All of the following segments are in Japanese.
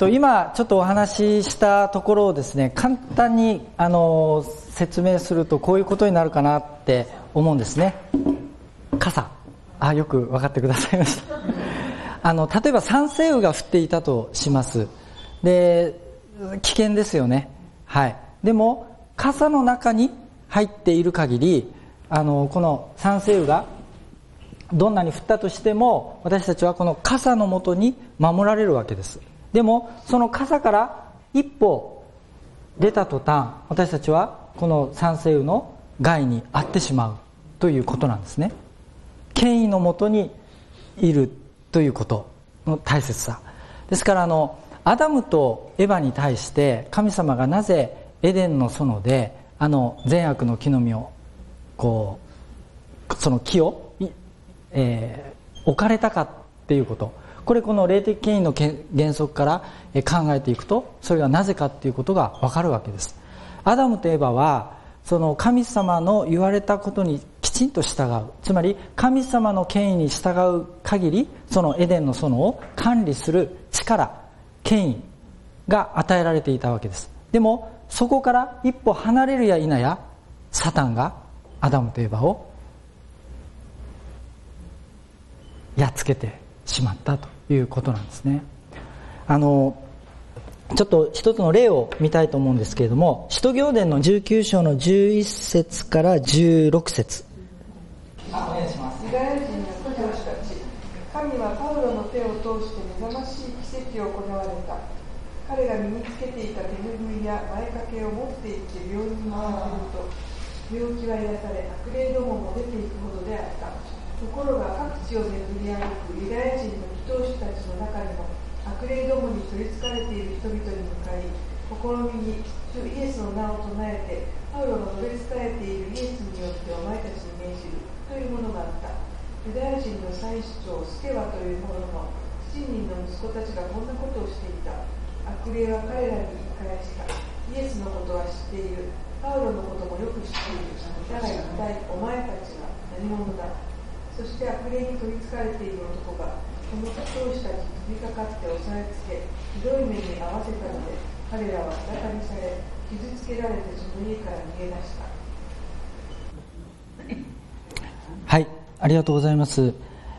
今ちょっとお話ししたところをですね、簡単に説明するとこういうことになるかなって思うんですね。傘、よく分かってくださいました例えば酸性雨が降っていたとします。で、危険ですよね。はい。でも傘の中に入っている限りこの酸性雨がどんなに降ったとしても、私たちはこの傘の下に守られるわけです。でもその傘から一歩出た途端、私たちはこの酸性雨の害に遭ってしまうということなんですね。権威の下にいるということの大切さですから、アダムとエバに対して神様がなぜエデンの園で善悪の木の実をその木を、置かれたかっていうこと、この霊的権威の原則から考えていくと、それがなぜかっていうことが分かるわけです。アダムとエバはその神様の言われたことにきちんと従う、つまり神様の権威に従う限り、そのエデンの園を管理する力、権威が与えられていたわけです。でもそこから一歩離れるや否や、サタンがアダムとエバをやっつけてしまったということなんですね。ちょっと一つの例を見たいと思うんですけれども、使徒行伝の19章の11節から16節。お願いします。 ユダヤ人の教師たち、神はパウロの手を通して目覚ましい奇跡を行われた。彼が身につけていた手ぬぐいや前掛けを持って行って病院に回せると、病気は癒され、悪霊どもも出ていくほどであった。ところが各地を巡り歩くユダヤ人の祈祷師たちの中にも、悪霊どもに取りつかれている人々に向かい、試みに主イエスの名を唱えて、パウロの述べ伝えているイエスによってお前たちに命じるというものがあった。ユダヤ人の祭司長スケワという者の7人の息子たちがこんなことをしていた。悪霊は彼らに言い返した。イエスのことは知っている。パウロのこともよく知っている。だが一体お前たちは何者だ。そして悪霊に取りつかれている男がこの教師たちに飛びかかって押さえつけ、ひどい目に遭わせたので、彼らは裸にされ、傷つけられてその家から逃げ出した。 はい、ありがとうございます。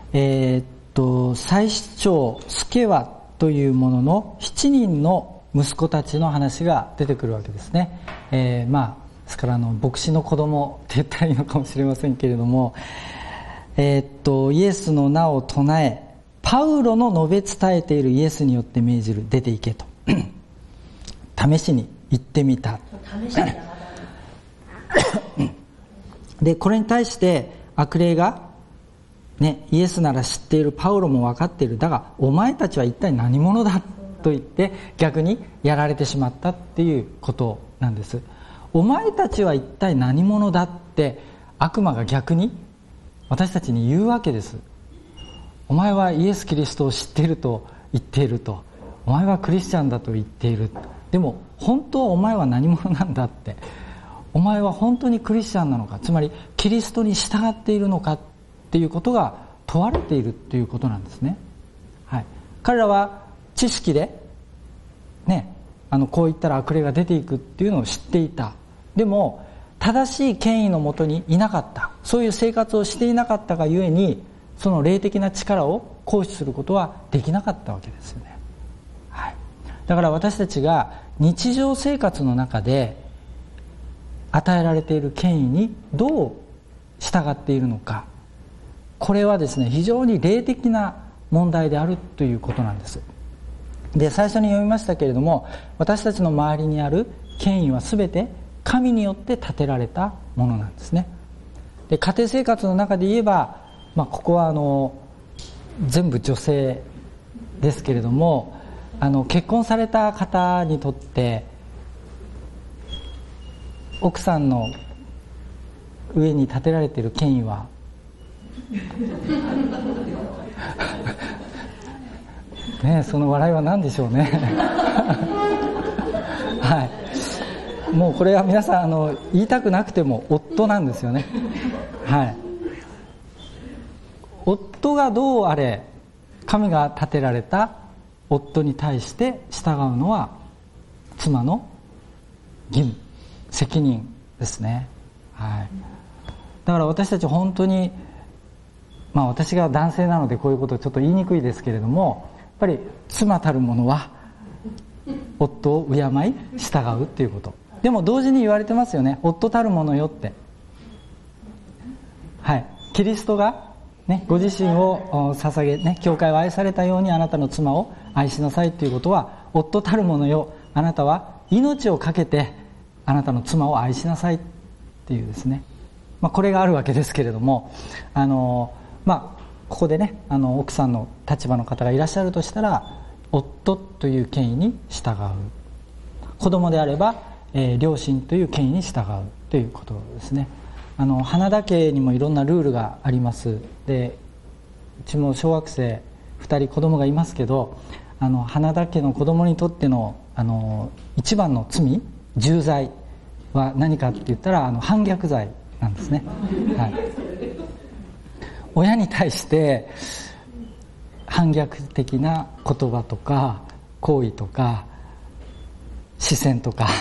祭司長スケワというものの7人の息子たちの話が出てくるわけですね。ですから牧師の子供って言ったらいいのかもしれませんけれども、イエスの名を唱え、パウロの述べ伝えているイエスによって命じる、出て行けと試しに言ってみた。でこれに対して悪霊が、イエスなら知っている、パウロも分かっている、だがお前たちは一体何者だと言って逆にやられてしまったっていうことなんです。お前たちは一体何者だって悪魔が逆に私たちに言うわけです。お前はイエス・キリストを知っていると言っていると、お前はクリスチャンだと言っている、でも本当はお前は何者なんだって、お前は本当にクリスチャンなのか、つまりキリストに従っているのかっていうことが問われているっていうことなんですね。はい、彼らは知識でこう言ったら悪霊が出ていくっていうのを知っていた。でも正しい権威のもとにいなかった、そういう生活をしていなかったがゆえに、その霊的な力を行使することはできなかったわけですよね。はい、だから私たちが日常生活の中で与えられている権威にどう従っているのか、これはですね、非常に霊的な問題であるということなんです。で、最初に読みましたけれども、私たちの周りにある権威は全て神によって建てられたものなんですね。で、家庭生活の中で言えば、ここは全部女性ですけれども、結婚された方にとって奥さんの上に建てられている権威はその笑いは何でしょうねはい、もうこれは皆さん言いたくなくても夫なんですよね。はい、夫がどうあれ神が建てられた夫に対して従うのは妻の義務、責任ですね。はい。だから私たち本当に、私が男性なのでこういうことをちょっと言いにくいですけれども、やっぱり妻たる者は夫を敬い従うっていうこと。でも同時に言われてますよね、夫たる者よって。はい。キリストがね、ご自身を捧げ、ね、教会を愛されたようにあなたの妻を愛しなさいということは、夫たる者よ、あなたは命を懸けてあなたの妻を愛しなさいっていうですね、これがあるわけですけれども、ここでね、奥さんの立場の方がいらっしゃるとしたら、夫という権威に従う、子供であれば、両親という権威に従うということですね。花田家にもいろんなルールがあります。で、うちも小学生2人子供がいますけど、花田家の子供にとっての一番の罪、重罪は何かって言ったら反逆罪なんですね。はい。親に対して反逆的な言葉とか行為とか視線とか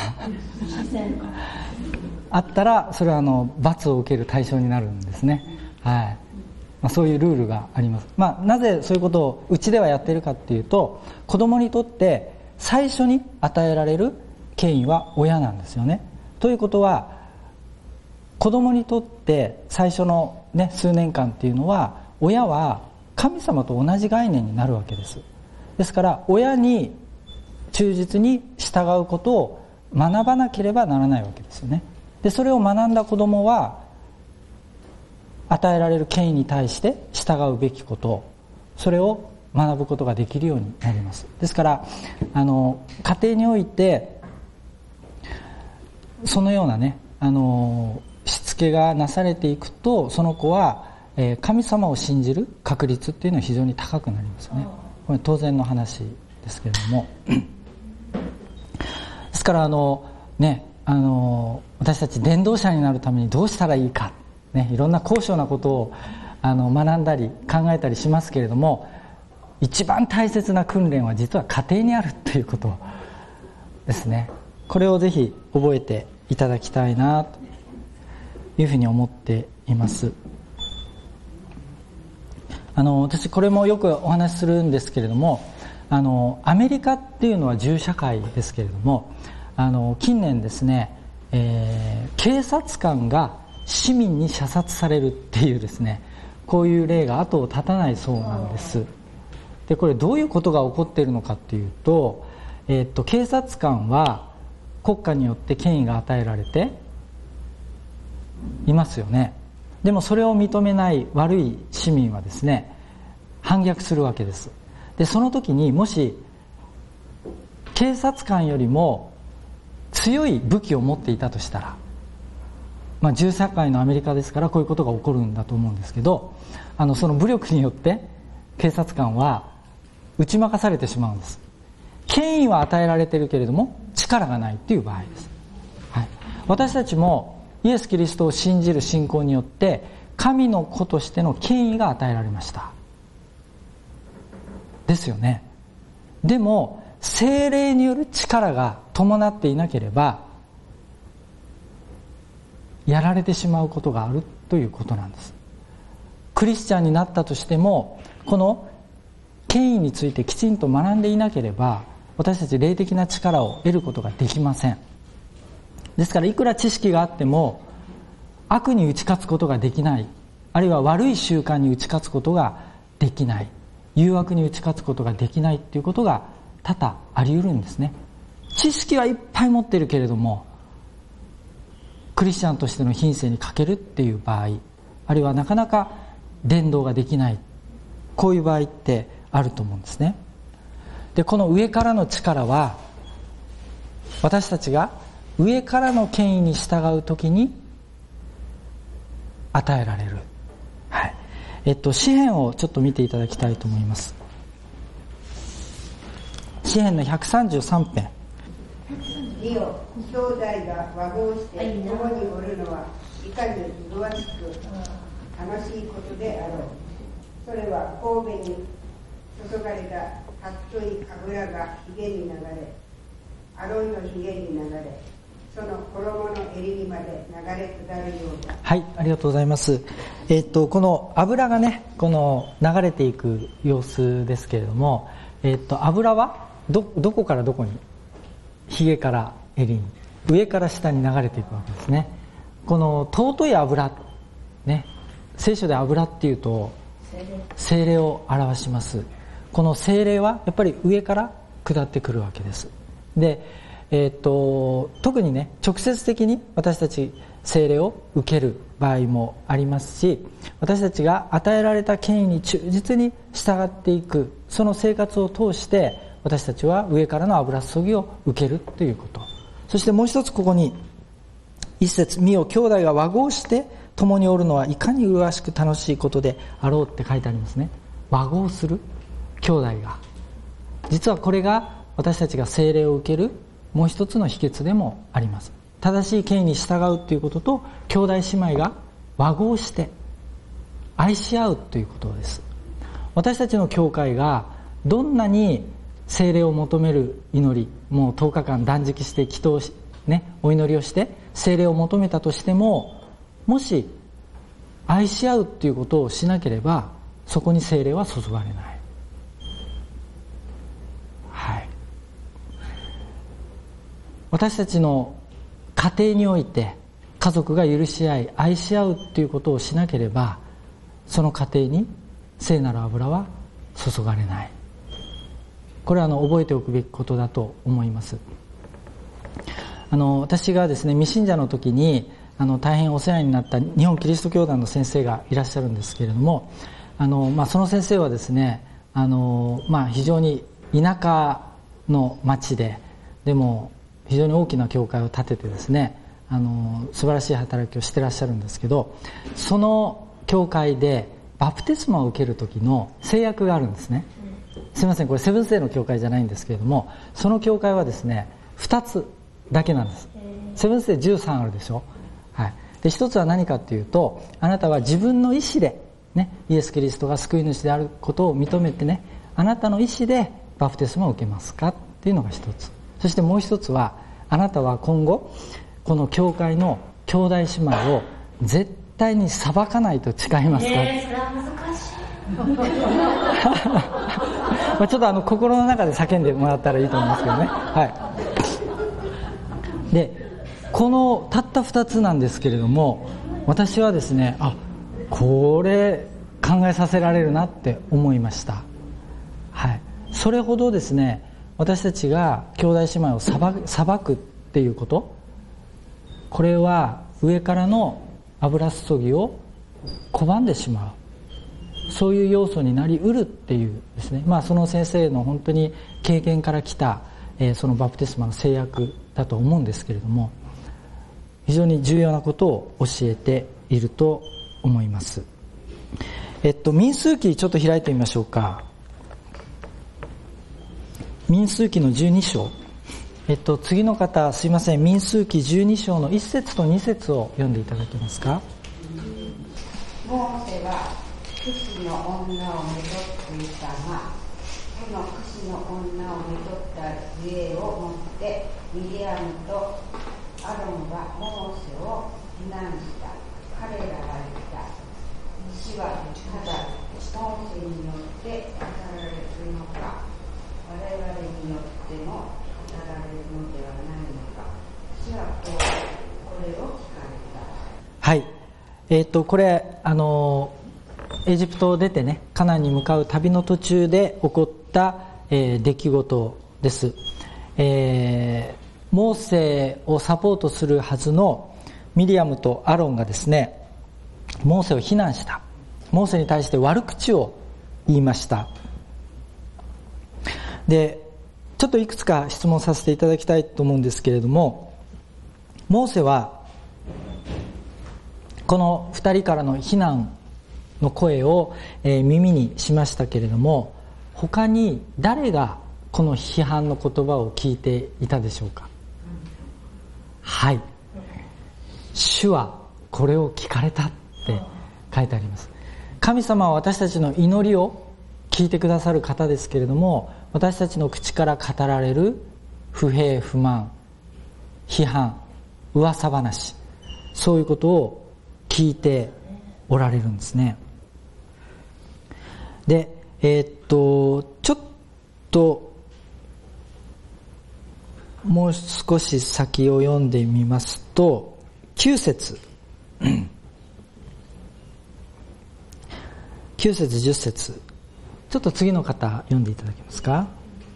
あったら、それは罰を受ける対象になるんですね。はい。そういうルールがあります。なぜそういうことをうちではやっているかっていうと、子供にとって最初に与えられる権威は親なんですよね。ということは、子供にとって最初のね、数年間っていうのは、親は神様と同じ概念になるわけです。ですから親に忠実に従うことを学ばなければならないわけですよね。で、それを学んだ子供は与えられる権威に対して従うべきこと、それを学ぶことができるようになります。ですから家庭においてそのようなね、しつけがなされていくと、その子は神様を信じる確率っていうのは非常に高くなりますよね。これ当然の話ですけれどもですから私たち伝道者になるためにどうしたらいいか、ね、いろんな高尚なことを学んだり考えたりしますけれども、一番大切な訓練は実は家庭にあるということですね。これをぜひ覚えていただきたいなというふうに思っています。私これもよくお話しするんですけれども、アメリカっていうのは銃社会ですけれども、近年ですね、警察官が市民に射殺されるっていうですね、こういう例が後を絶たないそうなんです。で、これどういうことが起こっているのかっていうと、警察官は国家によって権威が与えられていますよね。でもそれを認めない悪い市民はですね、反逆するわけです。で、その時にもし警察官よりも強い武器を持っていたとしたら、銃社会のアメリカですからこういうことが起こるんだと思うんですけど、その武力によって警察官は打ち負かされてしまうんです。権威は与えられているけれども力がないという場合です。はい。私たちもイエス・キリストを信じる信仰によって神の子としての権威が与えられましたですよね。でも聖霊による力が伴っていなければやられてしまうことがあるということなんです。クリスチャンになったとしても、この権威についてきちんと学んでいなければ私たち霊的な力を得ることができません。ですからいくら知識があっても悪に打ち勝つことができない、あるいは悪い習慣に打ち勝つことができない、誘惑に打ち勝つことができないということが多々あり得るんですね。知識はいっぱい持っているけれどもクリスチャンとしての品性に欠けるっていう場合、あるいはなかなか伝道ができない、こういう場合ってあると思うんですね。で、この上からの力は私たちが上からの権威に従うときに与えられる。はい。詩編をちょっと見ていただきたいと思います。詩編の133編。 義よ、兄弟が和合して共におるのはいかに麗しく楽しいことであろう。それは神戸に注がれた太い油がひげに流れ、アロンのひげに流れ、その衣の襟にまで流れ下るようだ。 はい、ありがとうございます。この油がね、この流れていく様子ですけれども、油はどこからどこに？ひげから襟に、上から下に流れていくわけですね。この尊い油、ね、聖書で油っていうと聖霊を表します。この聖霊はやっぱり上から下ってくるわけです。で、特にね、直接的に私たち聖霊を受ける場合もありますし、私たちが与えられた権威に忠実に従っていく、その生活を通して私たちは上からの油注ぎを受けるということ。そしてもう一つ、ここに一節、見よ兄弟が和合して共におるのはいかに麗しく楽しいことであろうって書いてありますね。和合する兄弟が、実はこれが私たちが聖霊を受けるもう一つの秘訣でもあります。正しい権威に従うということと、兄弟姉妹が和合して愛し合うということです。私たちの教会がどんなに聖霊を求める祈り、もう10日間断食して祈祷し、ね、お祈りをして聖霊を求めたとしても、もし愛し合うということをしなければ、そこに聖霊は注がれない。はい。私たちの家庭において家族が許し合い愛し合うということをしなければ、その家庭に聖なる油は注がれない。これは覚えておくべきことだと思います。私がですね、未信者の時に大変お世話になった日本キリスト教団の先生がいらっしゃるんですけれども、その先生はですね、非常に田舎の町で、でも非常に大きな教会を建ててですね、素晴らしい働きをしてらっしゃるんですけど、その教会でバプテスマを受ける時の制約があるんですね。すいません、これセブンスデーの教会じゃないんですけれども、その教会はですね、2つだけなんです。セブンスデー13あるでしょ。はい。で、1つは何かっていうと、あなたは自分の意思でね、イエス・キリストが救い主であることを認めてね、あなたの意思でバプテスマを受けますかっていうのが1つ。そしてもう1つは、あなたは今後この教会の兄弟姉妹を絶対に裁かないと誓いますか。 それは難しい。 ちょっと心の中で叫んでもらったらいいと思いますけどね。はい。で、このたった2つなんですけれども、私はですね、これ考えさせられるなって思いました。はい。それほどですね、私たちが兄弟姉妹を裁くっていうこと、これは上からの油注ぎを拒んでしまう、そういう要素になりうるっていうですね、その先生の本当に経験から来た、そのバプテスマの制約だと思うんですけれども、非常に重要なことを教えていると思います。民数記ちょっと開いてみましょうか。民数記の12章。次の方、すいません、民数記12章の1節と2節を読んでいただけますか。 モーセはクシの女をめとっていたが、そのクシの女をめとった杖を持ってミディアムとアロンがモーセを非難した。彼らが言った。主はただモーセによって語られるのか、我々によっても語られるのではないのか。主はこれを聞かれた。 はい。これエジプトを出てね、カナンに向かう旅の途中で起こった、出来事です。モーセをサポートするはずのミリアムとアロンがですね、モーセを非難した。モーセに対して悪口を言いました。で、ちょっといくつか質問させていただきたいと思うんですけれども、モーセはこの2人からの非難の声を耳にしましたけれども、他に誰がこの批判の言葉を聞いていたでしょうか。はい、主はこれを聞かれたって書いてあります。神様は私たちの祈りを聞いてくださる方ですけれども、 私たちの口から語られる不平不満、批判、噂話、そういうことを聞いておられるんですね。で、ちょっともう少し先を読んでみますと、9節9節10節、ちょっと次の方読んでいただけますか。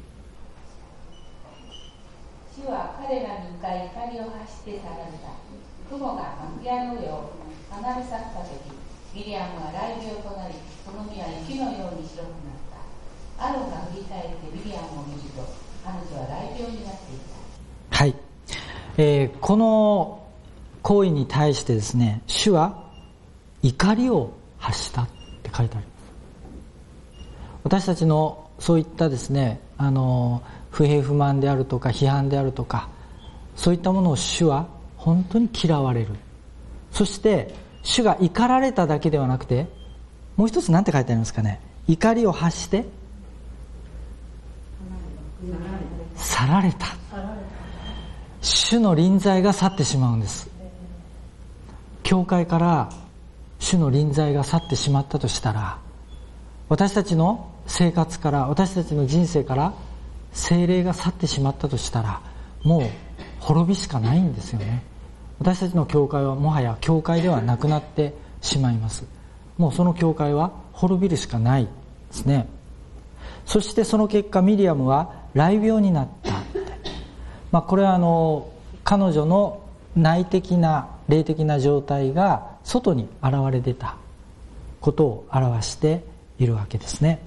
主は彼らに向かい光を発して去られた。雲が幕屋の上を離れ去った時、ミリアムは雷病となり、その身は雪のように白くなった。アロンが振り返ってミリアムを見ると、彼女は雷病になっていた。 はい、この行為に対してですね、主は怒りを発したって書いてあります。私たちのそういったですね、不平不満であるとか批判であるとか、そういったものを主は本当に嫌われる。そして主が怒られただけではなくて、もう一つ何て書いてありますかね。怒りを発して去られた。主の臨在が去ってしまうんです。教会から主の臨在が去ってしまったとしたら、私たちの生活から、私たちの人生から聖霊が去ってしまったとしたら、もう滅びしかないんですよね。私たちの教会はもはや教会ではなくなってしまいます。もうその教会は滅びるしかないですね。そしてその結果、ミリアムは雷病になった。これは彼女の内的な霊的な状態が外に現れ出たことを表しているわけですね。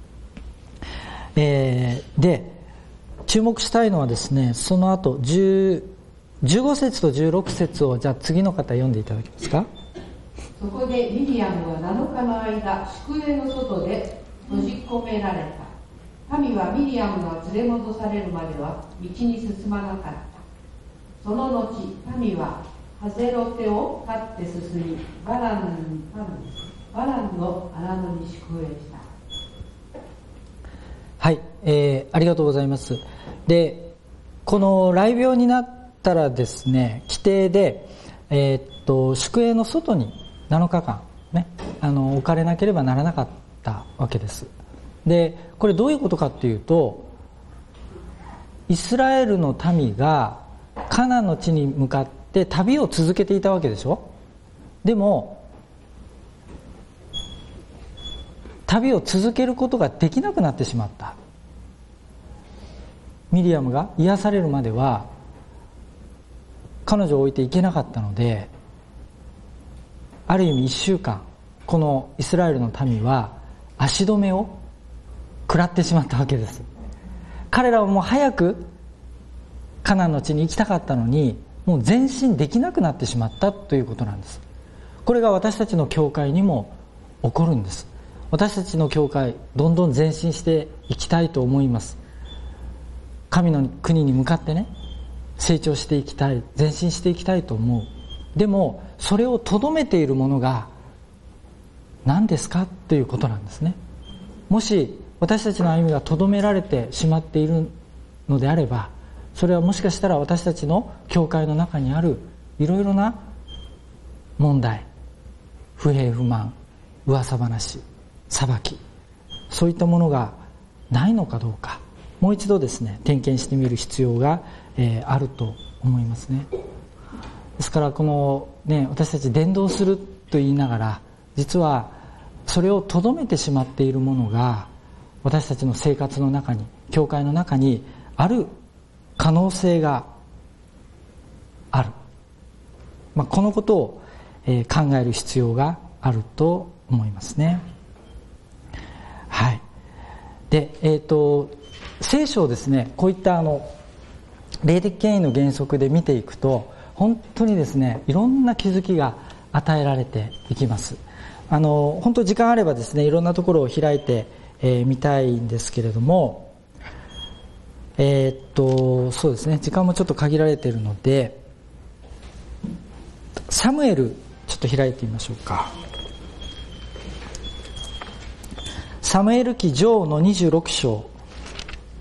で、注目したいのはですね、その後15節と16節をじゃあ次の方読んでいただけますか。 そこでミリアムは7日の間宿営の外で閉じ込められた。民はミリアムが連れ戻されるまでは道に進まなかった。その後民はハゼロテを立って進み、バランの荒野に宿営した。 はい、ありがとうございます。で、この雷病になったらですね、規定で、宿営の外に7日間ね、置かれなければならなかったわけです。で、これどういうことかっていうと、イスラエルの民がカナンの地に向かって旅を続けていたわけでしょ。でも旅を続けることができなくなってしまった。ミリアムが癒されるまでは彼女を置いていけなかったので、ある意味1週間このイスラエルの民は足止めを食らってしまったわけです。彼らはもう早くカナンの地に行きたかったのに、もう前進できなくなってしまったということなんです。これが私たちの教会にも起こるんです。私たちの教会、どんどん前進していきたいと思います。神の国に向かってね、成長していきたい、前進していきたいと思う。でもそれをとどめているものが何ですかということなんですね。もし私たちの歩みがとどめられてしまっているのであれば、それはもしかしたら私たちの教会の中にあるいろいろな問題、不平不満、噂話、裁き、そういったものがないのかどうか、もう一度ですね、点検してみる必要が、あると思いますね。ですからこのね、私たち伝道すると言いながら、実はそれをとどめてしまっているものが私たちの生活の中に、教会の中にある可能性がある。このことを、考える必要があると思いますね。はい。で、聖書をですね、こういった霊的権威の原則で見ていくと、本当にですね、いろんな気づきが与えられていきます。本当時間あればですね、いろんなところを開いてみたいんですけれども、そうですね、時間もちょっと限られているので、サムエルちょっと開いてみましょうか。サムエル記上の26章。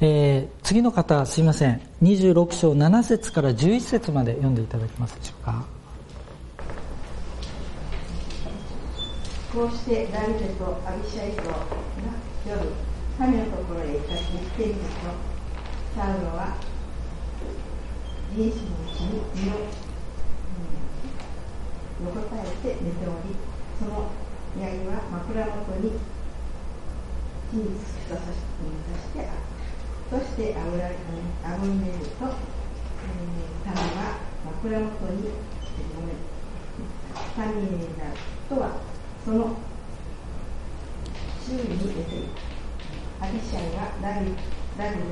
次の方すいません、26章7節から11節まで読んでいただけますでしょうか。 こうしてダビデとアビシャイとが夜神のところへ行ってみると、サウロは人種のうちに身を横たえて寝ており、その槍は枕元に地に突き刺してある。そしてあぶりめると、民は枕元にタミネダとはその周囲に出ている。アビシャイはダビデに言った。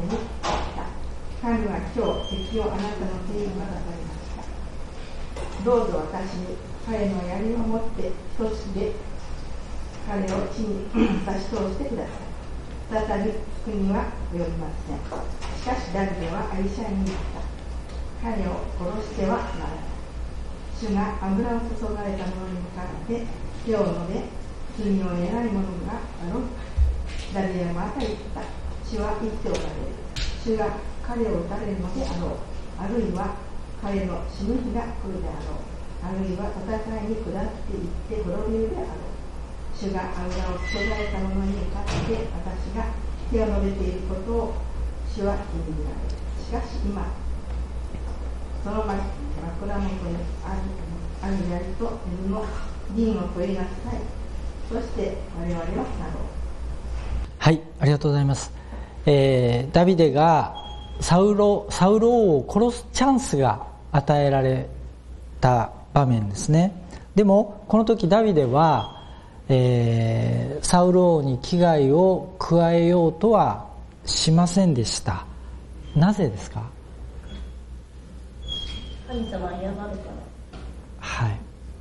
神は今日敵をあなたの手に渡されました。どうぞ私に彼の槍を持って一つで彼を地に差し通してください。再び国は及びません。しかしダビデはアビシャイに言った。彼を殺してはならない。主が油を注がれた者に向かって手を述べ、罪の偉い者があろうか。ダビデはまた言った。主は言っておられる。主が彼を撃たれるのであろう。あるいは彼の死ぬ日が来るであろう。あるいは戦いに下っていって滅びるであろう。主が油を注がれた者に向かって私が手を述べていることを主は気に入られる。しかし今その枕元にある槍と水の銀を取りなさい。そして我々はなろう。 はい、ありがとうございます。ダビデがサウロ王を殺すチャンスが与えられた場面ですね。でもこの時ダビデはサウル王に危害を加えようとはしませんでした。なぜですか？ 神様は嫌がるから。 はい。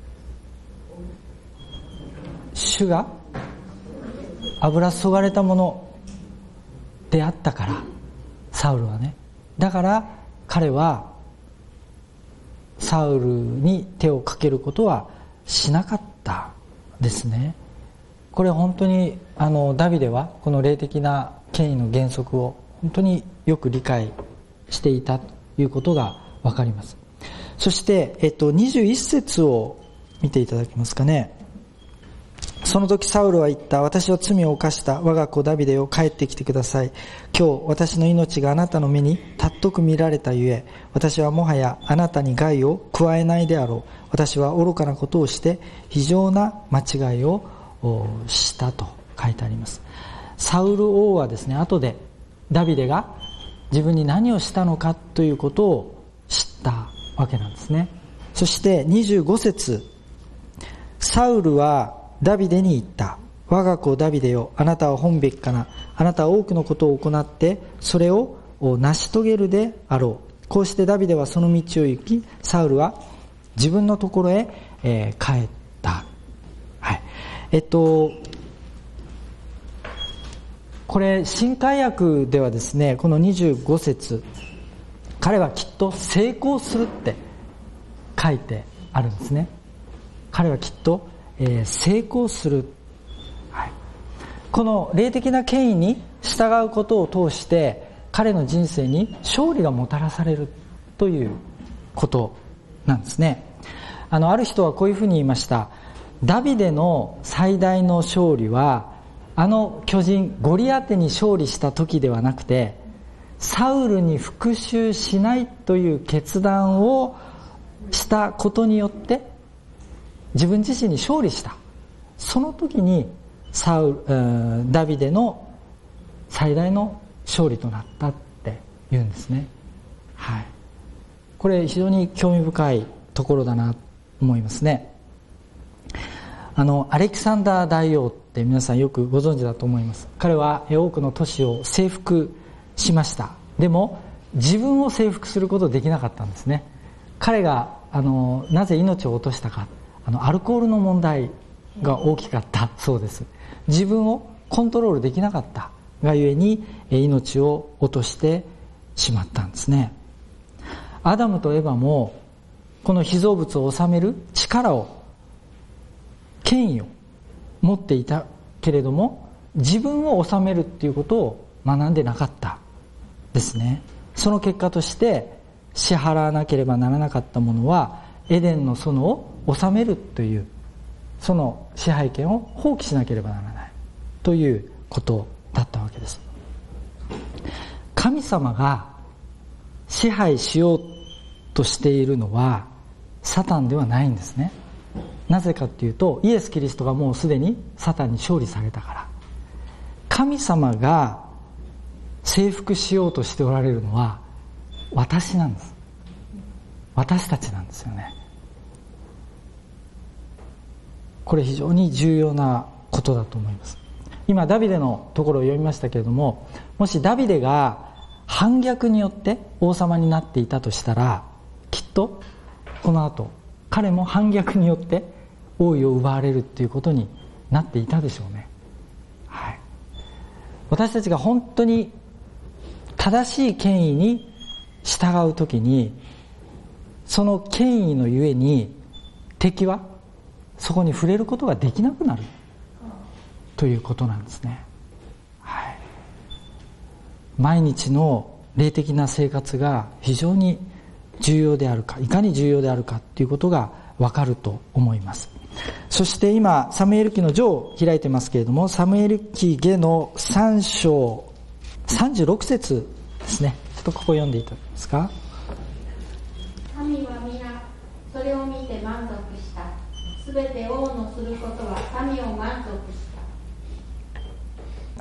主が油注がれたものであったから、サウルはね。だから彼はサウルに手をかけることはしなかったですね。これ本当にダビデはこの霊的な権威の原則を本当によく理解していたということがわかります。そして、21節を見ていただけますかね。その時サウルは言った。私は罪を犯した我が子ダビデを帰ってきてください。今日私の命があなたの目に尊く見られたゆえ、私はもはやあなたに害を加えないであろう。私は愚かなことをして非常な間違いをしたと書いてあります。サウル王はですね、後でダビデが自分に何をしたのかということを知ったわけなんですね。そして25節、サウルはダビデに言った。我が子ダビデよ、あなたは本べきかな。あなたは多くのことを行ってそれを成し遂げるであろう。こうしてダビデはその道を行き、サウルは自分のところへ、帰った。はい。これ新海訳ではですね、この25節、彼はきっと成功するって書いてあるんですね。彼はきっと成功する、はい、この霊的な権威に従うことを通して彼の人生に勝利がもたらされるということなんですね。ある人はこういうふうに言いました。ダビデの最大の勝利は巨人ゴリアテに勝利した時ではなくて、サウルに復讐しないという決断をしたことによって自分自身に勝利した。その時にダビデの最大の勝利となったって言うんですね。はい。これ非常に興味深いところだなと思いますね。アレキサンダー大王って皆さんよくご存知だと思います。彼は多くの都市を征服しました。でも自分を征服することができなかったんですね。彼がなぜ命を落としたか、アルコールの問題が大きかったそうです。自分をコントロールできなかったがゆえに命を落としてしまったんですね。アダムとエバもこの被造物を治める力を、権威を持っていたけれども自分を治めるっていうことを学んでなかったですね。その結果として支払わなければならなかったものはエデンの園を治めるというその支配権を放棄しなければならないということだったわけです。神様が支配しようとしているのはサタンではないんですね。なぜかというと、イエス・キリストがもうすでにサタンに勝利されたから。神様が征服しようとしておられるのは私なんです。私たちなんですよね。これ非常に重要なことだと思います。今ダビデのところを読みましたけれども、もしダビデが反逆によって王様になっていたとしたら、きっとこの後彼も反逆によって王位を奪われるということになっていたでしょうね。はい、私たちが本当に正しい権威に従うときに、その権威のゆえに敵はそこに触れることができなくなるということなんですね。はい、毎日の霊的な生活が非常に重要であるか、いかに重要であるかということがわかると思います。そして今サムエル記の序を開いてますけれども、サムエル記下の3章36節ですね。ちょっとここ読んでいただけますか。 民は皆それを見て満足した。すべて王のすることは民を満足した。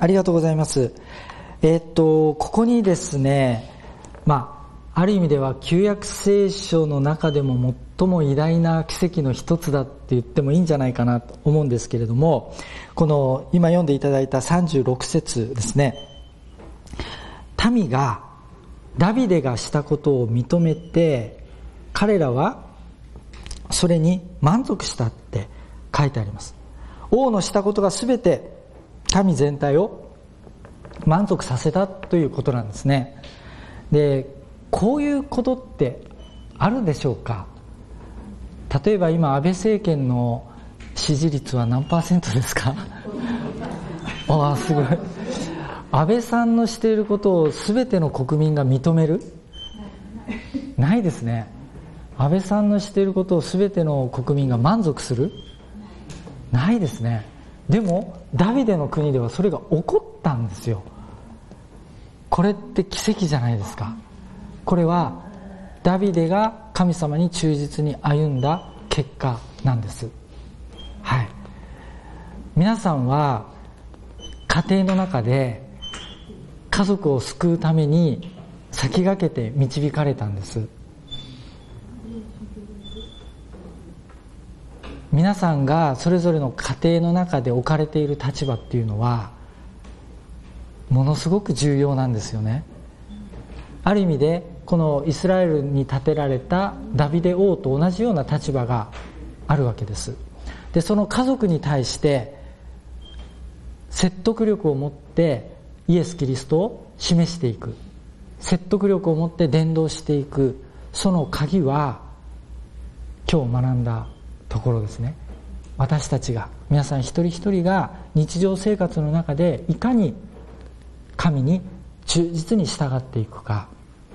ありがとうございます。ここにですね、ある意味では旧約聖書の中でも最も偉大な奇跡の一つだって言ってもいいんじゃないかなと思うんですけれども、この今読んでいただいた36節ですね。民がダビデがしたことを認めて、彼らはそれに満足したって書いてあります。王のしたことが全て民全体を満足させたということなんですね。で、こういうことってあるでしょうか。例えば今安倍政権の支持率は何%ですか？ああ、すごい。安倍さんのしていることを全ての国民が認める？ないですね。安倍さんのしていることを全ての国民が満足する？ないですね。でもダビデの国ではそれが起こったんですよ。これって奇跡じゃないですか。これはダビデが神様に忠実に歩んだ結果なんです。はい。皆さんは家庭の中で家族を救うために先駆けて導かれたんです。皆さんがそれぞれの家庭の中で置かれている立場っていうのはものすごく重要なんですよね。ある意味でこのイスラエルに建てられたダビデ王と同じような立場があるわけです。で、その家族に対して説得力を持ってイエス・キリストを示していく、説得力を持って伝道していく、その鍵は今日学んだところですね。私たちが、皆さん一人一人が日常生活の中でいかに神に忠実に従っていくか、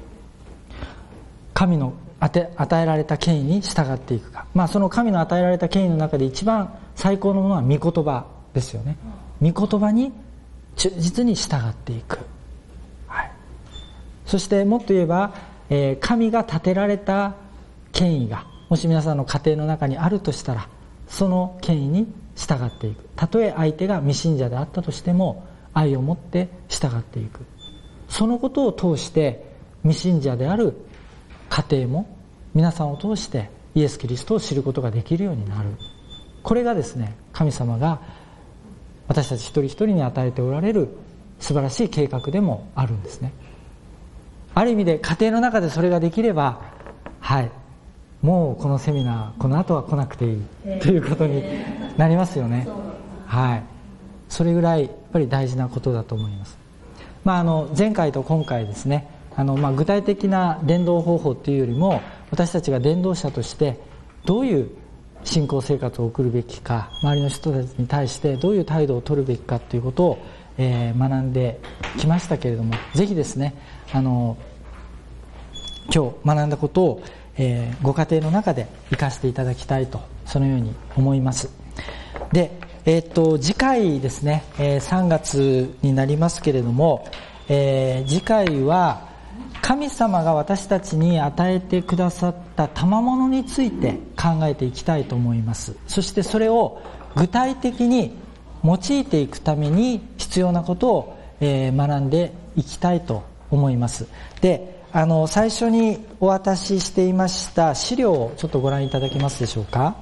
神の与えられた権威に従っていくか、その神の与えられた権威の中で一番最高のものは御言葉ですよね。御言葉に忠実に従っていく、はい、そしてもっと言えば、神が立てられた権威がもし皆さんの家庭の中にあるとしたら、その権威に従っていく。たとえ相手が未信者であったとしても愛を持って従っていく。そのことを通して未信者である家庭も皆さんを通してイエス・キリストを知ることができるようになる。これがですね、神様が私たち一人一人に与えておられる素晴らしい計画でもあるんですね。ある意味で家庭の中でそれができれば、はい、もうこのセミナーこの後は来なくていいということになりますよね。はい、それぐらいやっぱり大事なことだと思います。前回と今回ですね、具体的な伝道方法というよりも、私たちが伝道者としてどういう信仰生活を送るべきか、周りの人たちに対してどういう態度を取るべきかということを学んできましたけれども、ぜひですね今日学んだことを、ご家庭の中で生かしていただきたいと、そのように思います。で、次回ですね、3月になりますけれども、次回は神様が私たちに与えてくださった賜物について考えていきたいと思います。そしてそれを具体的に用いていくために必要なことを、学んでいきたいと思います。で、最初にお渡ししていました資料をちょっとご覧いただけますでしょうか。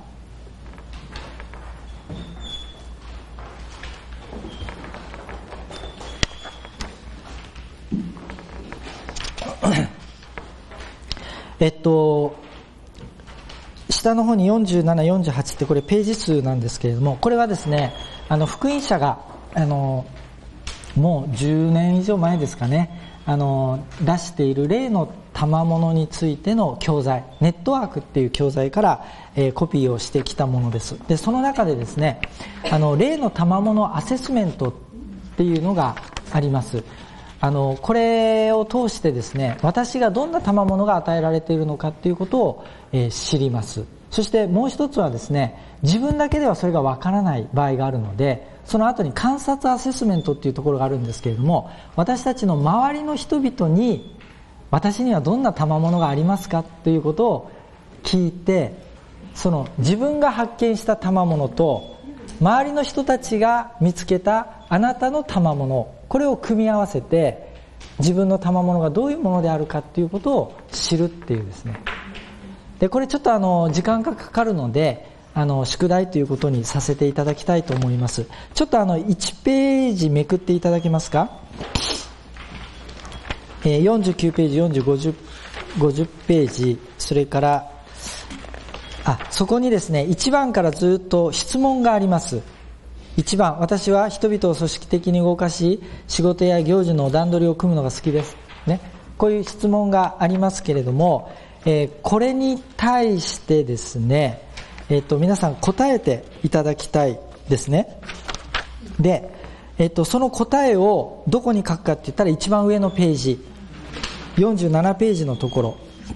下の方に47、48ってこれページ数なんですけれども、これはですね、福音社がもう10年以上前ですかね、出している霊の賜物についての教材、ネットワークっていう教材から、コピーをしてきたものです。で、その中でですね、霊の賜物アセスメントっていうのがあります。これを通してですね、私がどんな賜物が与えられているのかっていうことを、知ります。そしてもう一つはですね、自分だけではそれがわからない場合があるので、その後に観察アセスメントっていうところがあるんですけれども、私たちの周りの人々に私にはどんな賜物がありますかということを聞いて、その自分が発見した賜物と周りの人たちが見つけたあなたの賜物、これを組み合わせて自分の賜物がどういうものであるかということを知るっていうですね。で、これちょっと時間がかかるので宿題ということにさせていただきたいと思います。ちょっと1ページめくっていただけますか。49ページ、40、50ページ、それからそこにですね、1番からずっと質問があります。1番、私は人々を組織的に動かし、仕事や行事の段取りを組むのが好きです。ね。こういう質問がありますけれども、これに対してですね、皆さん答えていただきたいですね。で、その答えをどこに書くかって言ったら一番上のページ、47ページのところ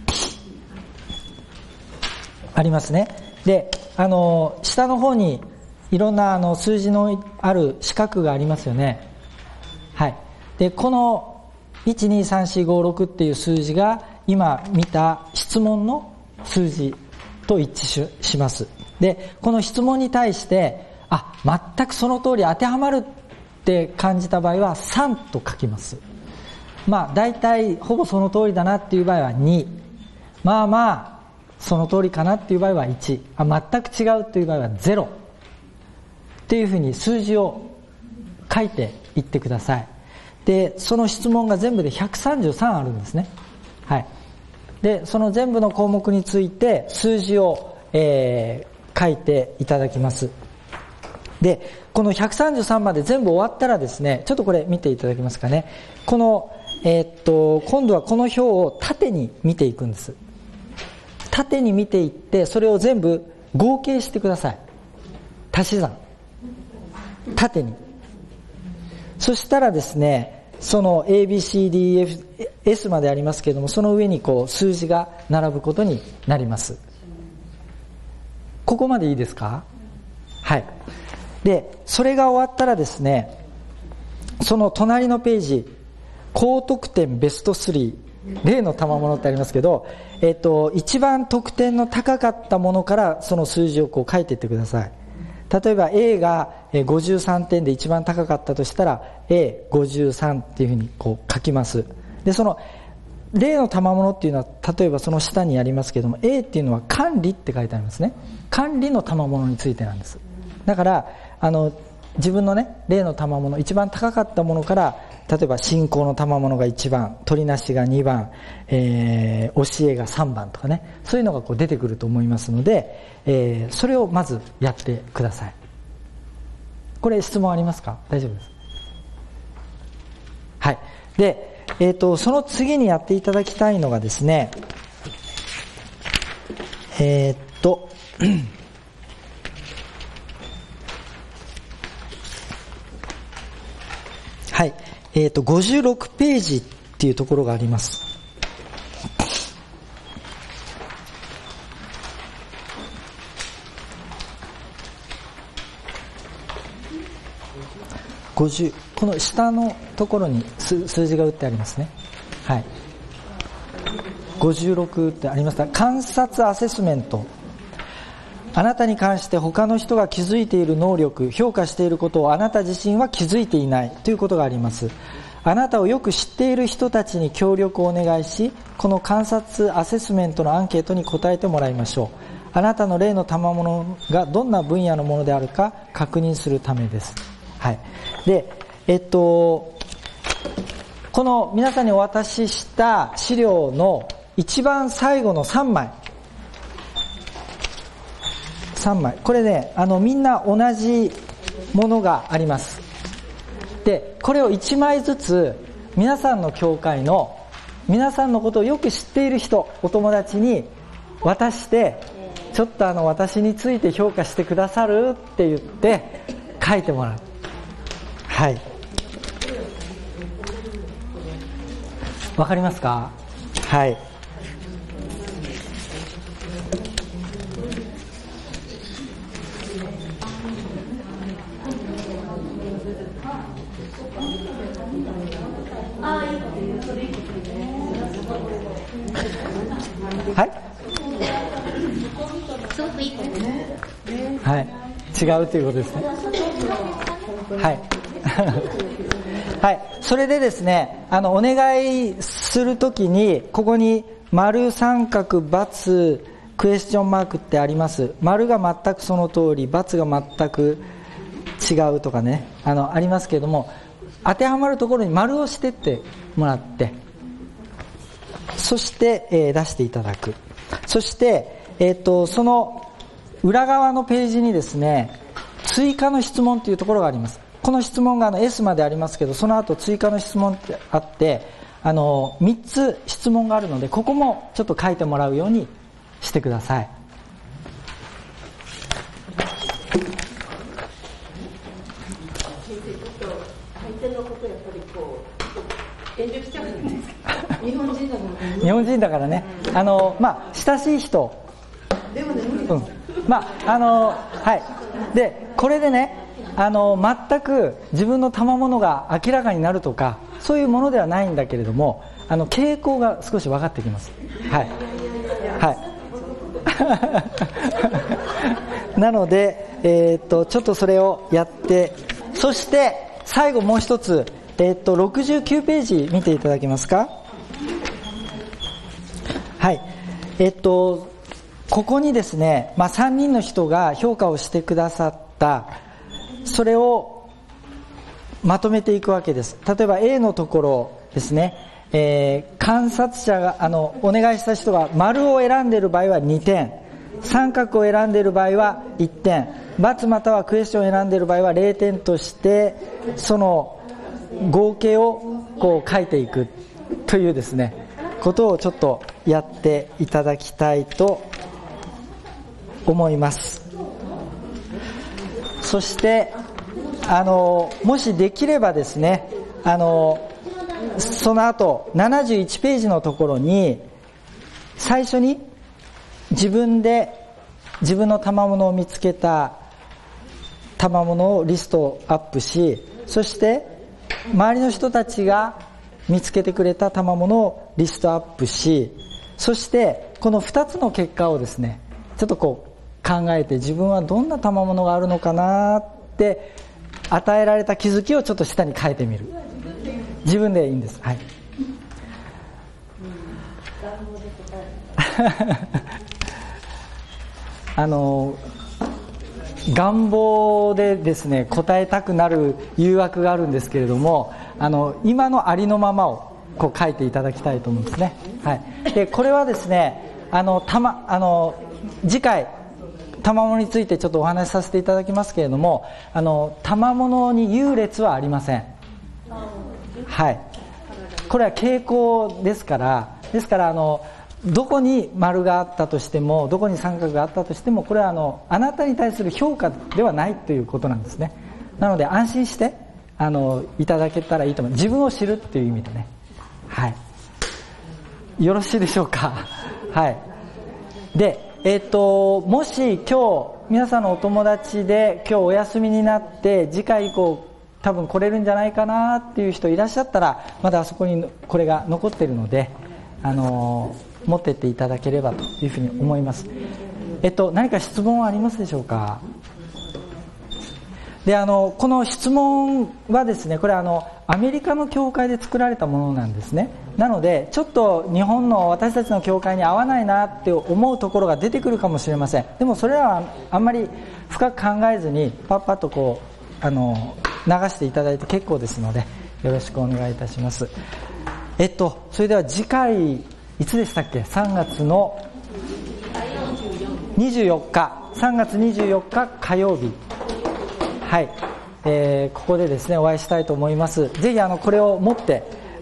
ありますね。で、下の方にいろんな数字のある四角がありますよね。はい。で、この12345っていう数字が今見た質問の数字と一致します。で、この質問に対して全くその通り当てはまるって感じた場合は3と書きます。大体ほぼその通りだなっていう場合は2、その通りかなっていう場合は1、全く違うという場合は0っていうふうに数字を書いていってください。で、その質問が全部で133あるんですね。はい。で、その全部の項目について数字を、書いていただきます。で、この133まで全部終わったらですね、ちょっとこれ見ていただけますかね。この、今度はこの表を縦に見ていくんです。縦に見ていって、それを全部合計してください。足し算。縦に。そしたらですね、その ABCDEF、S までありますけれども、その上にこう数字が並ぶことになります。ここまでいいですか？はい。で、それが終わったらですね、その隣のページ、高得点ベスト3、例の賜物ってありますけど、一番得点の高かったものからその数字をこう書いていってください。例えば A が53点で一番高かったとしたら A53 っていうふうにこう書きます。で、その例の賜物っていうのは例えばその下にありますけども、 A っていうのは管理って書いてありますね。管理の賜物についてなんです。だから自分のね、例の賜物、一番高かったものから例えば信仰の賜物が1番、取りなしが2番、教えが3番とかね、そういうのがこう出てくると思いますので、それをまずやってください。これ質問ありますか？大丈夫です。はい。で、その次にやっていただきたいのがですね、 56ページっていうところがあります。50、この下のところに数字が打ってありますね。はい。56ってありました。観察アセスメント。あなたに関して他の人が気づいている能力、評価していることをあなた自身は気づいていないということがあります。あなたをよく知っている人たちに協力をお願いし、この観察アセスメントのアンケートに答えてもらいましょう。あなたの例の賜物がどんな分野のものであるか確認するためです。はい。で、この皆さんにお渡しした資料の一番最後の3枚。これね、みんな同じものがあります。で、これを1枚ずつ皆さんの教会の皆さんのことをよく知っている人、お友達に渡して、ちょっと私について評価してくださるって言って書いてもらう。はい。わかりますか？はい。はい。はい。違うということですね。はい。はい。それでですね、お願いするときに、ここに丸、三角、×、クエスチョンマークってあります。丸が全くその通り、×が全く違うとかね、ありますけれども、当てはまるところに丸をしてってもらって、そして、出していただく。そして、その裏側のページにですね、追加の質問というところがあります。この質問がS までありますけど、その後追加の質問ってあって、3つ質問があるので、ここもちょっと書いてもらうようにしてください。日本人だからね、親しい人でもね、はい。で、これでね、全く自分の賜物が明らかになるとか、そういうものではないんだけれども、傾向が少し分かってきます。はい。はい。なので、ちょっとそれをやって、そして最後もう一つ、69ページ見ていただけますか？はい。ここにですね、3人の人が評価をしてくださった、それをまとめていくわけです。例えば A のところですね、観察者が、お願いした人が丸を選んでいる場合は2点、三角を選んでいる場合は1点、×またはクエスチョンを選んでいる場合は0点として、その合計をこう書いていくというですね、ことをちょっとやっていただきたいと思います。そしてもしできればですね、その後71ページのところに最初に自分の賜物を見つけた賜物をリストアップし、そして周りの人たちが見つけてくれた賜物をリストアップし、そしてこの2つの結果をですね、ちょっとこう考えて、自分はどんな賜物があるのかなって与えられた気づきをちょっと下に書いてみる。自分でいいんです。はい。願望でですね、答えたくなる誘惑があるんですけれども、今のありのままをこう書いていただきたいと思うんですね。はい。で、これはですね、次回賜物についてちょっとお話しさせていただきますけれども、賜物に優劣はありません。はい。これは傾向ですから、どこに丸があったとしても、どこに三角があったとしても、これはあなたに対する評価ではないということなんですね。なので安心していただけたらいいと思います。自分を知るっていう意味でね。はい。よろしいでしょうか。はい。で、もし今日皆さんのお友達で今日お休みになって次回以降多分来れるんじゃないかなっていう人いらっしゃったら、まだあそこにこれが残っているので、持ってっていただければというふうに思います。何か質問はありますでしょうか。で、この質問はですね、これアメリカの教会で作られたものなんですね。なのでちょっと日本の私たちの教会に合わないなって思うところが出てくるかもしれません。でもそれらはあんまり深く考えずにパッパッとこう流していただいて結構ですので、よろしくお願いいたします。それでは次回いつでしたっけ。3月の24日3月24日火曜日、はい、ここでですねお会いしたいと思います。ぜひこれを持って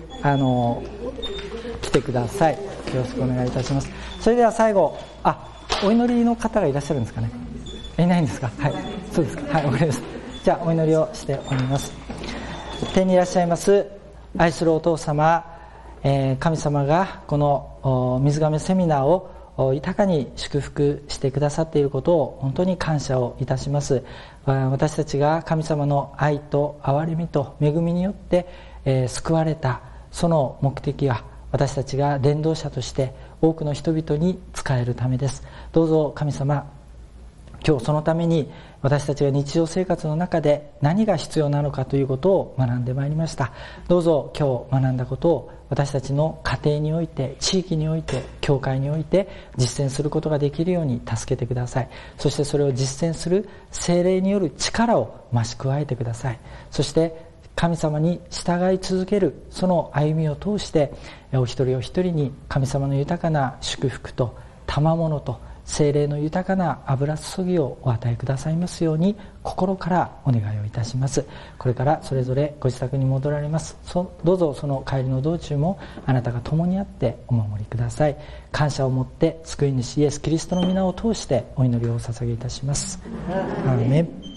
来てください。よろしくお願いいたします。それでは最後、お祈りの方がいらっしゃるんですかね。いないんですか。はい、そうですか。はい、OKです。じゃあお祈りをしております。天にいらっしゃいます愛するお父様、神様がこの水亀セミナーを豊かに祝福してくださっていることを本当に感謝をいたします。私たちが神様の愛と憐れみと恵みによって、救われたその目的は、私たちが伝道者として多くの人々に仕えるためです。どうぞ神様、今日そのために私たちが日常生活の中で何が必要なのかということを学んでまいりました。どうぞ今日学んだことを私たちの家庭において、地域において、教会において実践することができるように助けてください。そしてそれを実践する聖霊による力を増し加えてください。そして神様に従い続けるその歩みを通して、お一人お一人に神様の豊かな祝福と賜物と聖霊の豊かな油注ぎをお与えくださいますように心からお願いをいたします。これからそれぞれご自宅に戻られます。どうぞその帰りの道中もあなたが共にあってお守りください。感謝を持って救い主イエス・キリストの皆を通してお祈りをお捧げいたします。アーメン。